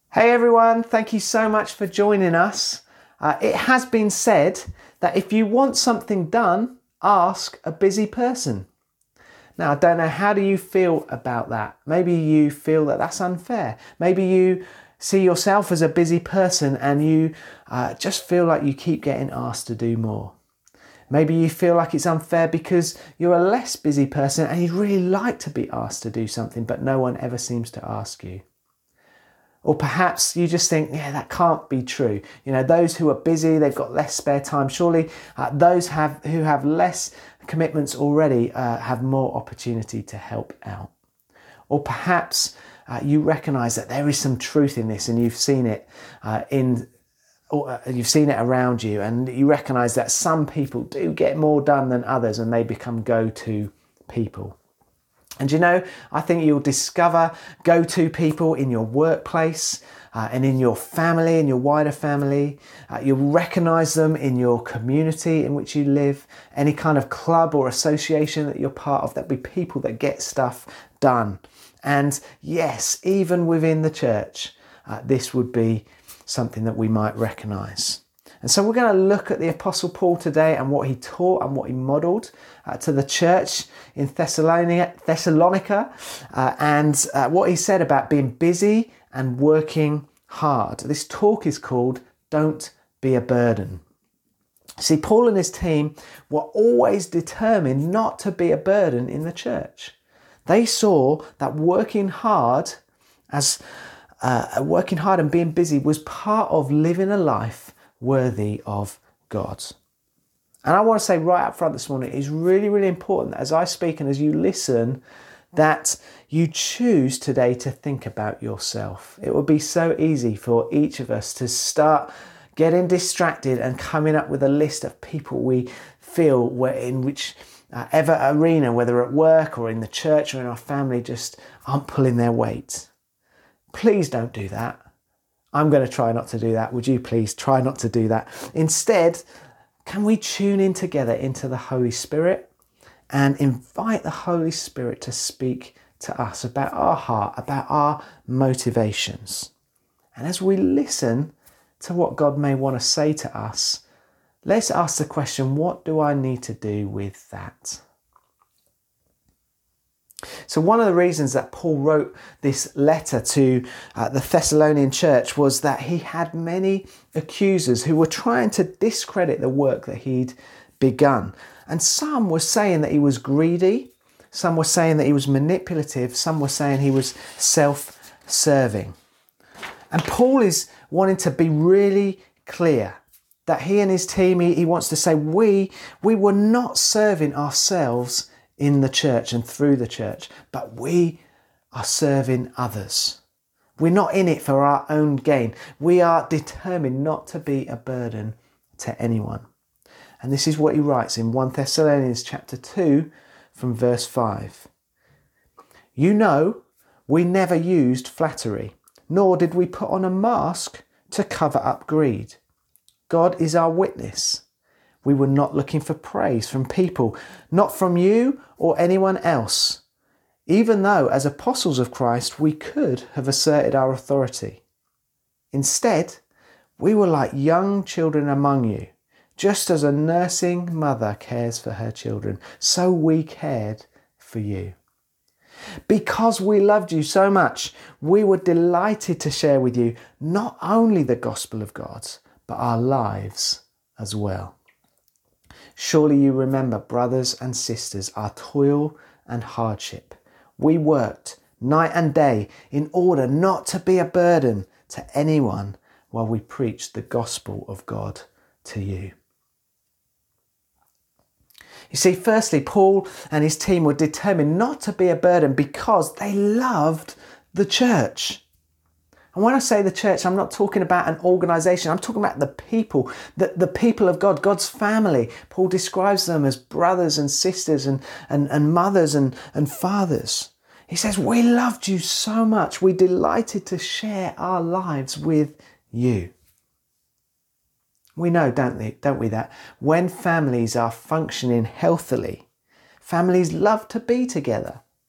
Hey everyone, thank you so much for joining us. It has been said that if you want something done, ask a busy person. Now, I don't know, how do you feel about that? Maybe you feel that that's unfair. Maybe you see yourself as a busy person and you just feel like you keep getting asked to do more. Maybe you feel like it's unfair because you're a less busy person and you'd really like to be asked to do something, but no one ever seems to ask you. Or perhaps you just think, that can't be true. You know, those who are busy, they've got less spare time. Surely those who have less commitments already have more opportunity to help out. Or perhaps you recognise that there is some truth in this, and you've seen it you've seen it around you, and you recognise that some people do get more done than others, and they become go-to people. And I think you'll discover go-to people in your workplace and in your family, in your wider family. You'll recognise them in your community in which you live, any kind of club or association that you're part of. There'll be people that get stuff done. And yes, even within the church, this would be something that we might recognise. And so we're going to look at the Apostle Paul today and what he taught and what he modelled to the church in Thessalonica and what he said about being busy and working hard. This talk is called Don't Be a Burden. See, Paul and his team were always determined not to be a burden in the church. They saw that working hard and being busy was part of living a life worthy of God. And I want to say right up front this morning, it's really, really important that as I speak and as you listen, that you choose today to think about yourself. It would be so easy for each of us to start getting distracted and coming up with a list of people we feel we're in whichever arena, whether at work or in the church or in our family, just aren't pulling their weight. Please don't do that. I'm going to try not to do that. Would you please try not to do that? Instead, can we tune in together into the Holy Spirit and invite the Holy Spirit to speak to us about our heart, about our motivations? And as we listen to what God may want to say to us, let's ask the question, what do I need to do with that? So one of the reasons that Paul wrote this letter to the Thessalonian church was that he had many accusers who were trying to discredit the work that he'd begun. And some were saying that he was greedy, some were saying that he was manipulative, some were saying he was self-serving. And Paul is wanting to be really clear that he and his team, he wants to say, we were not serving ourselves in the church and through the church, but we are serving others. We're not in it for our own gain. We are determined not to be a burden to anyone. And this is what he writes in 1 Thessalonians chapter 2 from verse 5. You know, we never used flattery, nor did we put on a mask to cover up greed. God is our witness. We were not looking for praise from people, not from you or anyone else, even though as apostles of Christ we could have asserted our authority. Instead, we were like young children among you. Just as a nursing mother cares for her children, so we cared for you. Because we loved you so much, we were delighted to share with you not only the gospel of God, but our lives as well. Surely you remember, brothers and sisters, our toil and hardship. We worked night and day in order not to be a burden to anyone while we preached the gospel of God to you. You see, firstly, Paul and his team were determined not to be a burden because they loved the church. And when I say the church, I'm not talking about an organisation. I'm talking about the people, the people of God, God's family. Paul describes them as brothers and sisters and mothers and fathers. He says, we loved you so much. We delighted to share our lives with you. We know, don't we, that when families are functioning healthily, families love to be together.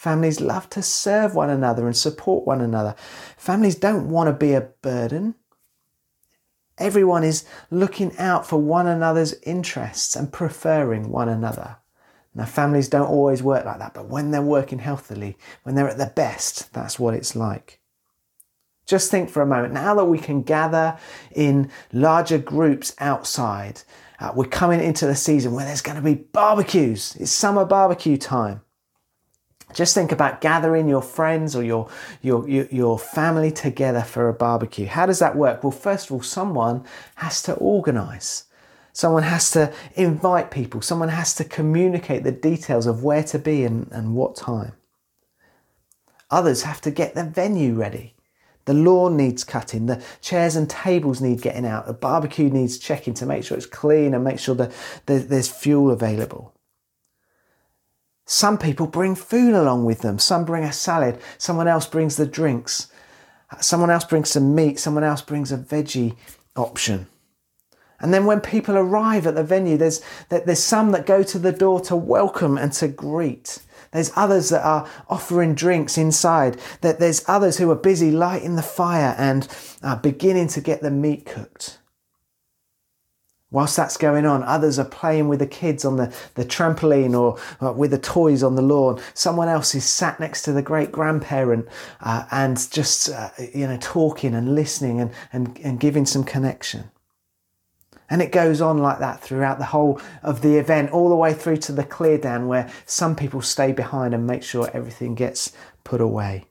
Families love to serve one another and support one another. Families don't want to be a burden. Everyone is looking out for one another's interests and preferring one another. Now, families don't always work like that, but when they're working healthily, when they're at their best, that's what it's like. Just think for a moment, now that we can gather in larger groups outside, we're coming into the season where there's going to be barbecues. It's summer barbecue time. Just think about gathering your friends or your family together for a barbecue. How does that work? Well, first of all, someone has to organise. Someone has to invite people. Someone has to communicate the details of where to be and what time. Others have to get the venue ready. The lawn needs cutting. The chairs and tables need getting out. The barbecue needs checking to make sure it's clean and make sure that there's fuel available. Some people bring food along with them. Some bring a salad. Someone else brings the drinks. Someone else brings some meat. Someone else brings a veggie option. And then when people arrive at the venue, there's some that go to the door to welcome and to greet. There's others that are offering drinks inside. There's others who are busy lighting the fire and beginning to get the meat cooked. Whilst that's going on, others are playing with the kids on the trampoline or with the toys on the lawn. Someone else is sat next to the great grandparent and just talking and listening and giving some connection. And it goes on like that throughout the whole of the event, all the way through to the clear down where some people stay behind and make sure everything gets put away.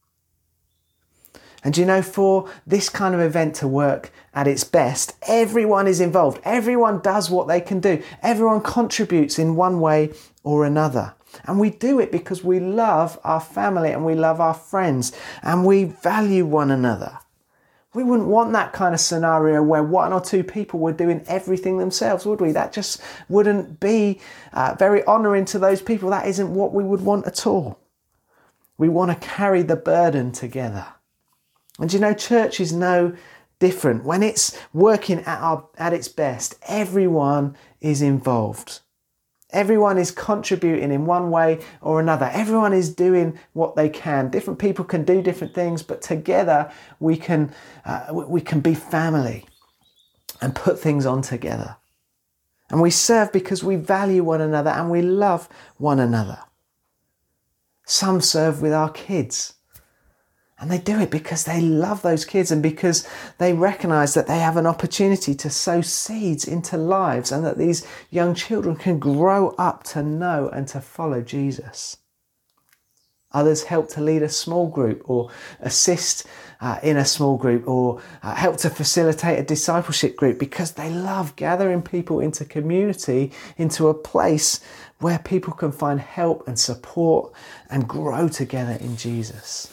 And for this kind of event to work at its best, everyone is involved. Everyone does what they can do. Everyone contributes in one way or another. And we do it because we love our family and we love our friends and we value one another. We wouldn't want that kind of scenario where one or two people were doing everything themselves, would we? That just wouldn't be very honouring to those people. That isn't what we would want at all. We want to carry the burden together. And church is no different. When it's working at its best, everyone is involved. Everyone is contributing in one way or another. Everyone is doing what they can. Different people can do different things, but together we can be family and put things on together. And we serve because we value one another and we love one another. Some serve with our kids. And they do it because they love those kids and because they recognise that they have an opportunity to sow seeds into lives and that these young children can grow up to know and to follow Jesus. Others help to lead a small group or assist in a small group or help to facilitate a discipleship group because they love gathering people into community, into a place where people can find help and support and grow together in Jesus.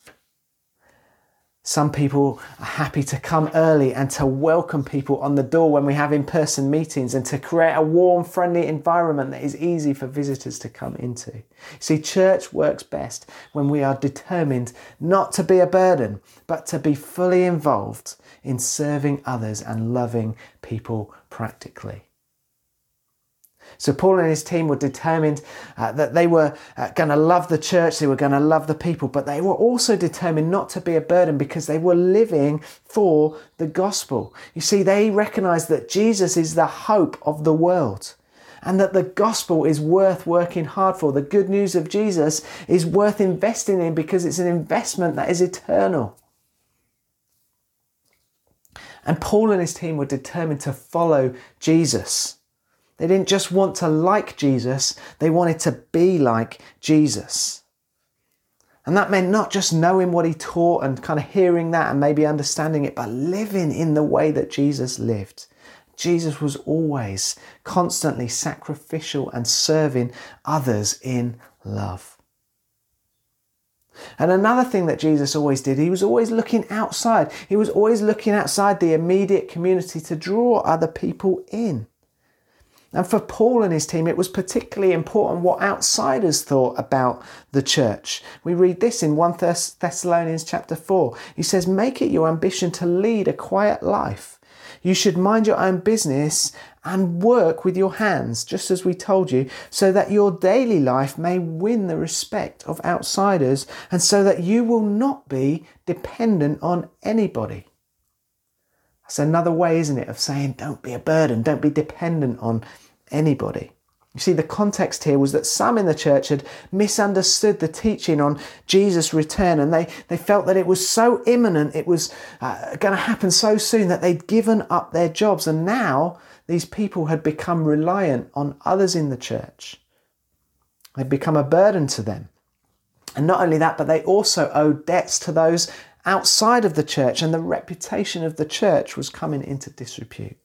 Some people are happy to come early and to welcome people on the door when we have in-person meetings and to create a warm, friendly environment that is easy for visitors to come into. See, church works best when we are determined not to be a burden, but to be fully involved in serving others and loving people practically. So Paul and his team were determined that they were going to love the church, they were going to love the people, but they were also determined not to be a burden because they were living for the gospel. You see, they recognized that Jesus is the hope of the world and that the gospel is worth working hard for. The good news of Jesus is worth investing in because it's an investment that is eternal. And Paul and his team were determined to follow Jesus. They didn't just want to like Jesus, they wanted to be like Jesus. And that meant not just knowing what he taught and kind of hearing that and maybe understanding it, but living in the way that Jesus lived. Jesus was always constantly sacrificial and serving others in love. And another thing that Jesus always did, he was always looking outside. He was always looking outside the immediate community to draw other people in. And for Paul and his team, it was particularly important what outsiders thought about the church. We read this in 1 Thessalonians chapter 4. He says, "Make it your ambition to lead a quiet life. You should mind your own business and work with your hands, just as we told you, so that your daily life may win the respect of outsiders and so that you will not be dependent on anybody. That's another way, isn't it, of saying don't be a burden, don't be dependent on anybody. You see, the context here was that some in the church had misunderstood the teaching on Jesus' return, and they felt that it was so imminent, it was going to happen so soon, that they'd given up their jobs. And now these people had become reliant on others in the church. They'd become a burden to them. And not only that, but they also owed debts to those outside of the church, and the reputation of the church was coming into disrepute.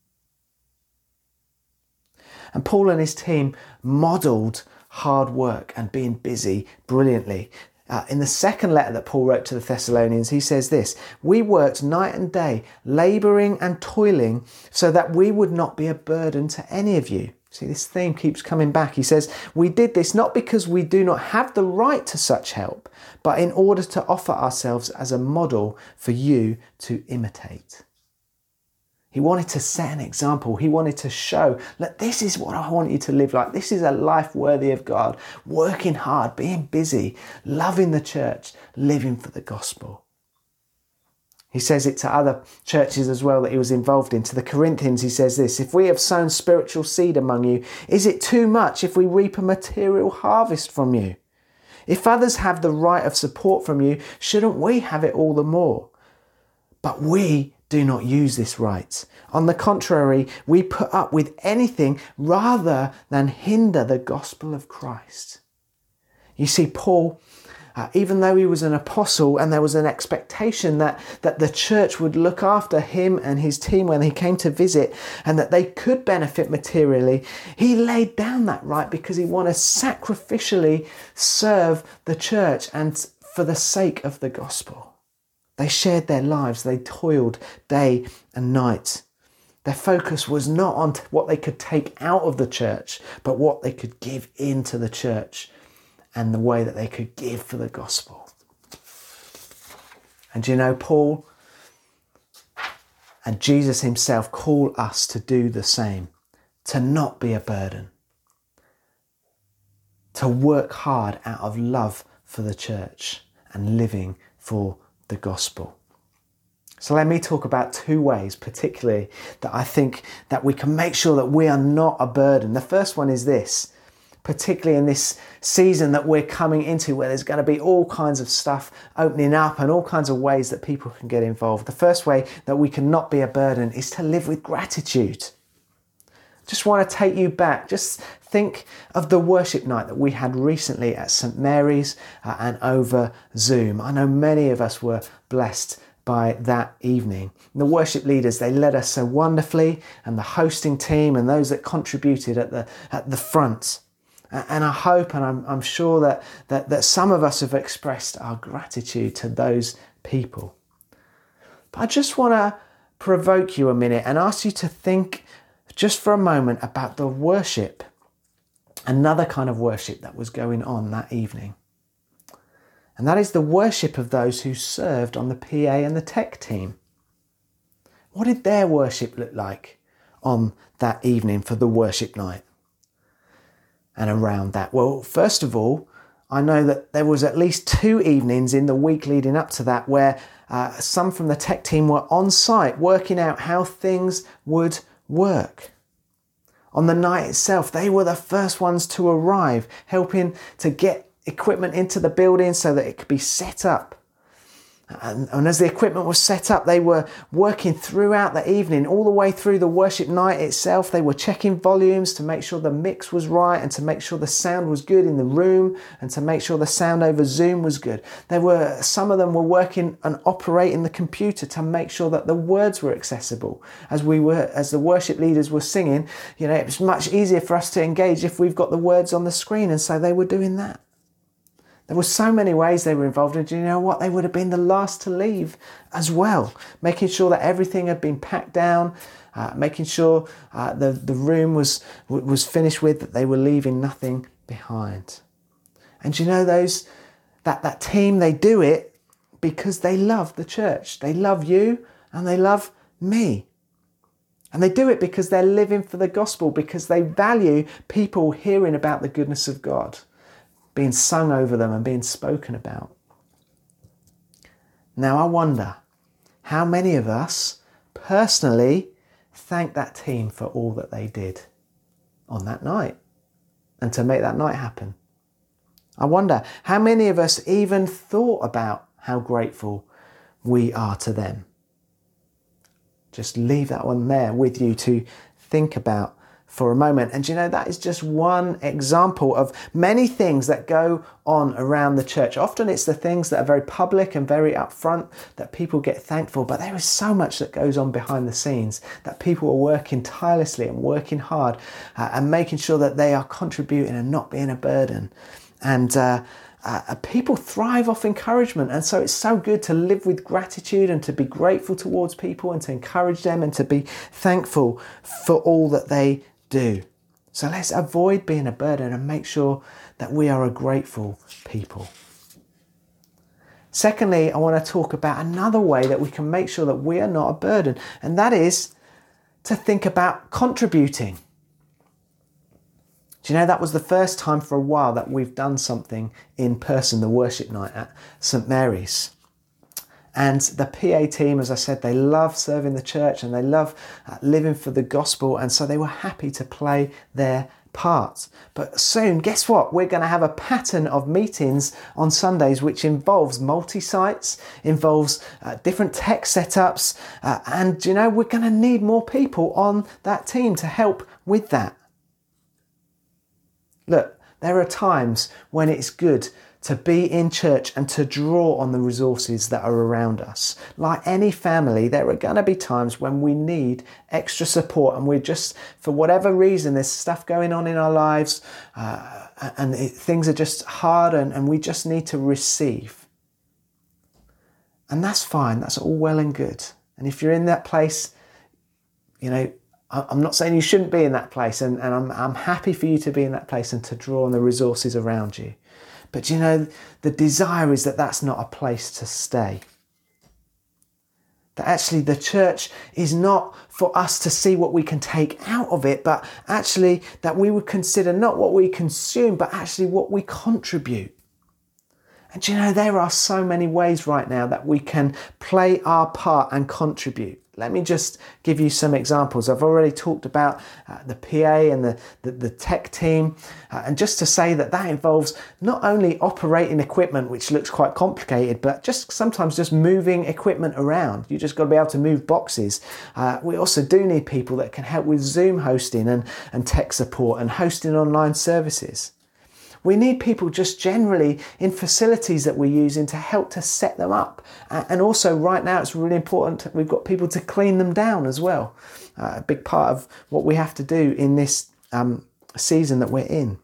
And Paul and his team modelled hard work and being busy brilliantly. In the second letter that Paul wrote to the Thessalonians, he says this: "We worked night and day, labouring and toiling, so that we would not be a burden to any of you." See, this theme keeps coming back. He says, "We did this not because we do not have the right to such help, but in order to offer ourselves as a model for you to imitate." He wanted to set an example. He wanted to show that this is what I want you to live like. This is a life worthy of God, working hard, being busy, loving the church, living for the gospel. He says it to other churches as well that he was involved in. To the Corinthians, he says this: "If we have sown spiritual seed among you, is it too much if we reap a material harvest from you? If others have the right of support from you, shouldn't we have it all the more? But we do not use this right. On the contrary, we put up with anything rather than hinder the gospel of Christ." You see, Paul, even though he was an apostle and there was an expectation that the church would look after him and his team when he came to visit and that they could benefit materially, he laid down that right because he wanted to sacrificially serve the church and for the sake of the gospel. They shared their lives. They toiled day and night. Their focus was not on what they could take out of the church, but what they could give into the church and the way that they could give for the gospel. And you know, Paul and Jesus himself call us to do the same, to not be a burden, to work hard out of love for the church and living for the gospel. So let me talk about two ways particularly that I think that we can make sure that we are not a burden. The first one is this: particularly in this season that we're coming into where there's going to be all kinds of stuff opening up and all kinds of ways that people can get involved. The first way that we can not be a burden is to live with gratitude. Just want to take you back. Just think of the worship night that we had recently at St Mary's and over Zoom. I know many of us were blessed by that evening. And the worship leaders, they led us so wonderfully, and the hosting team and those that contributed at the front. And I hope and I'm sure that some of us have expressed our gratitude to those people. But I just want to provoke you a minute and ask you to think just for a moment about the worship, another kind of worship that was going on that evening. And that is the worship of those who served on the PA and the tech team. What did their worship look like on that evening for the worship night and around that? Well, first of all, I know that there was at least 2 evenings in the week leading up to that where some from the tech team were on site working out how things would work. On the night itself, they were the first ones to arrive, helping to get equipment into the building so that it could be set up. And as the equipment was set up, they were working throughout the evening, all the way through the worship night itself. They were checking volumes to make sure the mix was right and to make sure the sound was good in the room and to make sure the sound over Zoom was good. Some of them were working and operating the computer to make sure that the words were accessible. As the worship leaders were singing, it was much easier for us to engage if we've got the words on the screen, and so they were doing that. There were so many ways they were involved, and do you know what? They would have been the last to leave as well, making sure that everything had been packed down, making sure the room was finished with, that they were leaving nothing behind. And you know, that team, they do it because they love the church. They love you and they love me. And they do it because they're living for the gospel, because they value people hearing about the goodness of God, being sung over them and being spoken about. Now I wonder how many of us personally thank that team for all that they did on that night and to make that night happen. I wonder how many of us even thought about how grateful we are to them. Just leave that one there with you to think about for a moment. And that is just one example of many things that go on around the church. Often it's the things that are very public and very upfront that people get thankful, but there is so much that goes on behind the scenes that people are working tirelessly and working hard and making sure that they are contributing and not being a burden. And people thrive off encouragement, and so it's so good to live with gratitude and to be grateful towards people and to encourage them and to be thankful for all that they do. So let's avoid being a burden and make sure that we are a grateful people. Secondly, I want to talk about another way that we can make sure that we are not a burden, and that is to think about contributing. Do you know, that was the first time for a while that we've done something in person, the worship night at St Mary's. And the PA team, as I said, they love serving the church and they love living for the gospel. And so they were happy to play their part. But soon, guess what? We're going to have a pattern of meetings on Sundays, which involves multi-sites, involves different tech setups. And, we're going to need more people on that team to help with that. Look, there are times when it's good to be in church and to draw on the resources that are around us. Like any family, there are going to be times when we need extra support and we're just, for whatever reason, there's stuff going on in our lives things are just hard and we just need to receive. And that's fine, that's all well and good. And if you're in that place, I'm not saying you shouldn't be in that place, and I'm happy for you to be in that place and to draw on the resources around you. But the desire is that that's not a place to stay. That actually the church is not for us to see what we can take out of it, but actually that we would consider not what we consume, but actually what we contribute. And there are so many ways right now that we can play our part and contribute. Let me just give you some examples. I've already talked about the PA and the tech team. And just to say that involves not only operating equipment, which looks quite complicated, but sometimes just moving equipment around. You just got to be able to move boxes. We also do need people that can help with Zoom hosting and tech support and hosting online services. We need people just generally in facilities that we're using to help to set them up. And also right now it's really important, we've got people to clean them down as well. A big part of what we have to do in this season that we're in.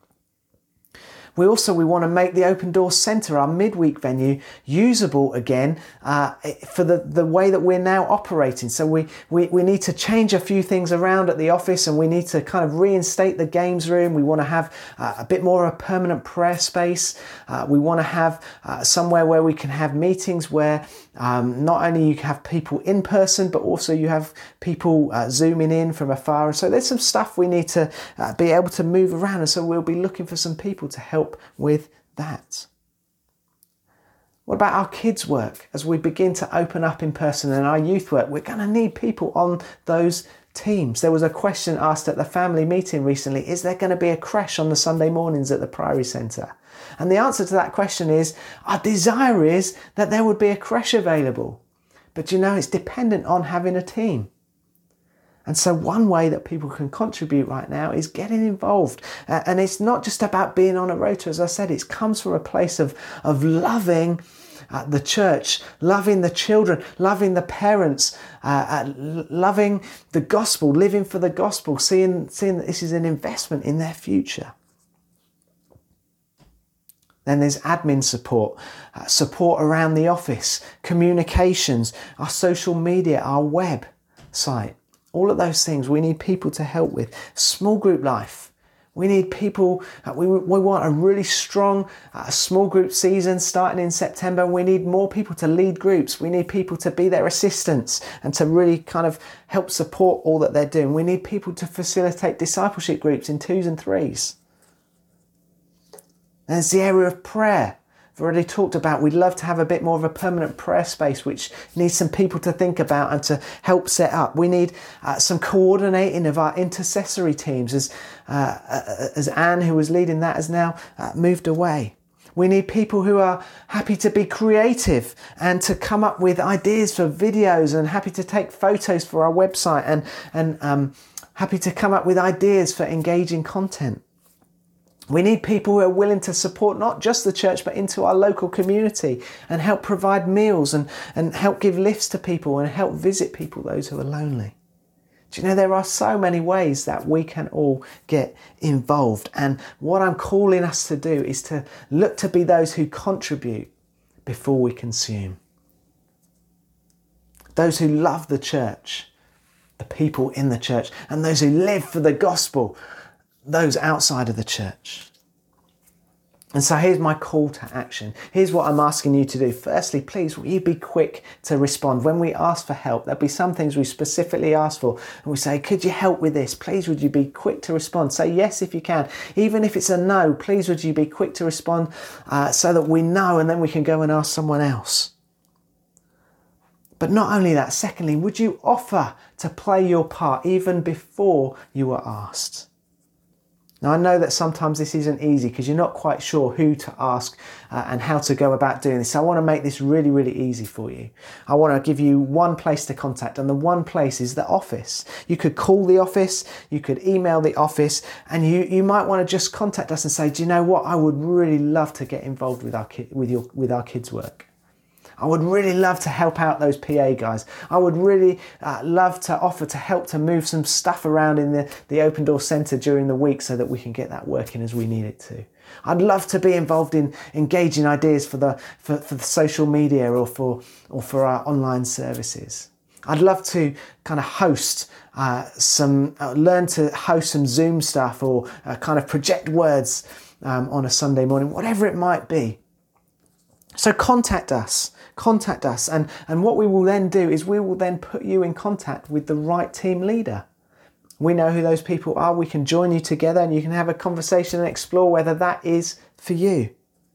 We want to make the Open Doors Centre, our midweek venue, usable again for the way that we're now operating. So we need to change a few things around at the office, and we need to kind of reinstate the games room. We want to have a bit more of a permanent prayer space. We want to have somewhere where we can have meetings where not only you have people in person, but also you have people zooming in from afar. And so there's some stuff we need to be able to move around. And so we'll be looking for some people to help with that. What about our kids' work? As we begin to open up in person and our youth work, we're going to need people on those teams. There was a question asked at the family meeting recently, is there going to be a creche on the Sunday mornings at the Priory Centre? And the answer to that question is, our desire is that there would be a creche available. But it's dependent on having a team. And so one way that people can contribute right now is getting involved. And it's not just about being on a rota. As I said, it comes from a place of loving the church, loving the children, loving the parents, loving the gospel, living for the gospel, seeing that this is an investment in their future. Then there's admin support, support around the office, communications, our social media, our web site. All of those things we need people to help with. Small group life. We need people, we want a really strong small group season starting in September. We need more people to lead groups. We need people to be their assistants and to really kind of help support all that they're doing. We need people to facilitate discipleship groups in 2s and 3s. And there's the area of prayer. I've already talked about we'd love to have a bit more of a permanent prayer space, which needs some people to think about and to help set up. We need some coordinating of our intercessory teams as Anne, who was leading that, has now moved away. We need people who are happy to be creative and to come up with ideas for videos and happy to take photos for our website and happy to come up with ideas for engaging content. We need people who are willing to support not just the church, but into our local community and help provide meals and help give lifts to people and help visit people, those who are lonely. Do you know, there are so many ways that we can all get involved. And what I'm calling us to do is to look to be those who contribute before we consume. Those who love the church, the people in the church, and those who live for the gospel, those outside of the church. And so here's my call to action. Here's what I'm asking you to do. Firstly, please, will you be quick to respond? When we ask for help, there'll be some things we specifically ask for. And we say, could you help with this? Please, would you be quick to respond? Say yes if you can. Even if it's a no, please, would you be quick to respond so that we know and then we can go and ask someone else. But not only that, secondly, would you offer to play your part even before you were asked? Now, I know that sometimes this isn't easy because you're not quite sure who to ask and how to go about doing this. So I want to make this really, really easy for you. I want to give you one place to contact, and the one place is the office. You could call the office, you could email the office, and you might want to just contact us and say, do you know what? I would really love to get involved with our kids' work. I would really love to help out those PA guys. I would really love to offer to help to move some stuff around in the Open Door Centre during the week so that we can get that working as we need it to. I'd love to be involved in engaging ideas for the social media or for our online services. I'd love to kind of host learn to host some Zoom stuff or kind of project words on a Sunday morning, whatever it might be. So contact us. And what we will then do is we will then put you in contact with the right team leader. We know who those people are. We can join you together and you can have a conversation and explore whether that is for you.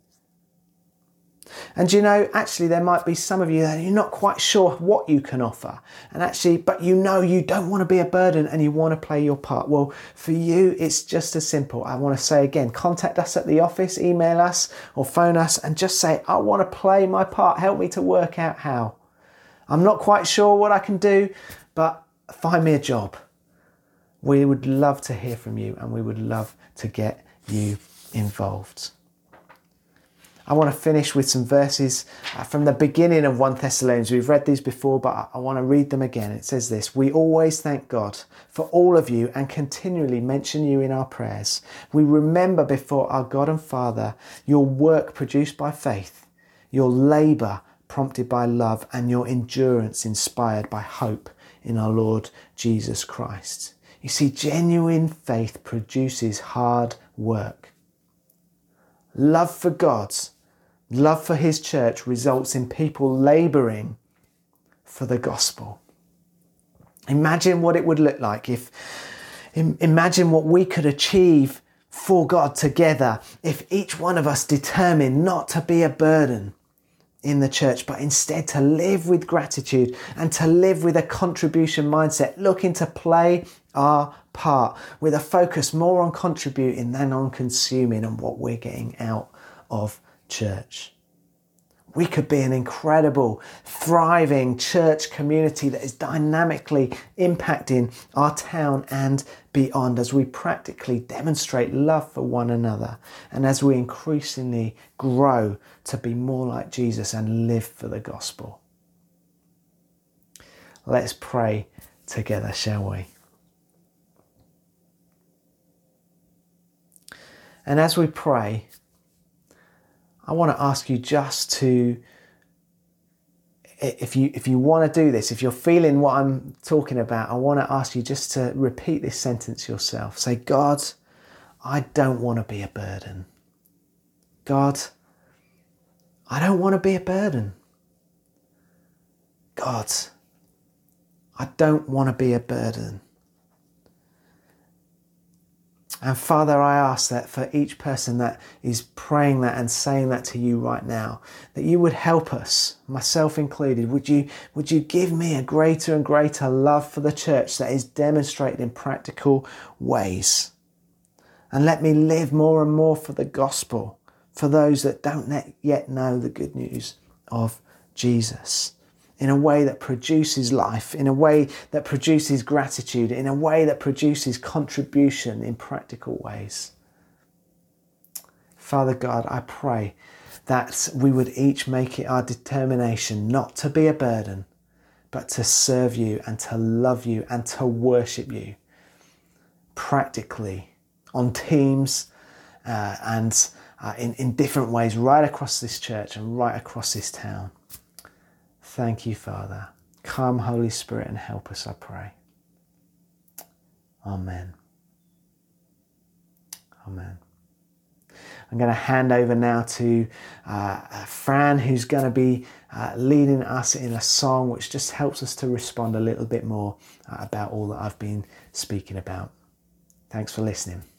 And you know, actually there might be some of you that you're not quite sure what you can offer. But you know you don't want to be a burden and you want to play your part. Well, for you, it's just as simple. I want to say again, contact us at the office, email us or phone us and just say, I want to play my part. Help me to work out how. I'm not quite sure what I can do, but find me a job. We would love to hear from you and we would love to get you involved. I want to finish with some verses from the beginning of 1 Thessalonians. We've read these before, but I want to read them again. It says this: we always thank God for all of you and continually mention you in our prayers. We remember before our God and Father your work produced by faith, your labour prompted by love, and your endurance inspired by hope in our Lord Jesus Christ. You see, genuine faith produces hard work. Love for God, love for his church results in people labouring for the gospel. Imagine what it would look like imagine what we could achieve for God together if each one of us determined not to be a burden in the church, but instead to live with gratitude and to live with a contribution mindset, looking to play our part with a focus more on contributing than on consuming and what we're getting out of church. We could be an incredible, thriving church community that is dynamically impacting our town and beyond as we practically demonstrate love for one another and as we increasingly grow to be more like Jesus and live for the gospel. Let's pray together, shall we? And as we pray, I want to ask you just to, if you want to do this, if you're feeling what I'm talking about, I want to ask you just to repeat this sentence yourself. Say, God, I don't want to be a burden. God, I don't want to be a burden. God, I don't want to be a burden. And Father, I ask that for each person that is praying that and saying that to you right now, that you would help us, myself included. Would you give me a greater and greater love for the church that is demonstrated in practical ways? And let me live more and more for the gospel, for those that don't yet know the good news of Jesus, in a way that produces life, in a way that produces gratitude, in a way that produces contribution in practical ways. Father God, I pray that we would each make it our determination not to be a burden, but to serve you and to love you and to worship you practically on teams and in different ways right across this church and right across this town. Thank you, Father. Come, Holy Spirit, and help us, I pray. Amen. Amen. I'm going to hand over now to Fran, who's going to be leading us in a song which just helps us to respond a little bit more about all that I've been speaking about. Thanks for listening.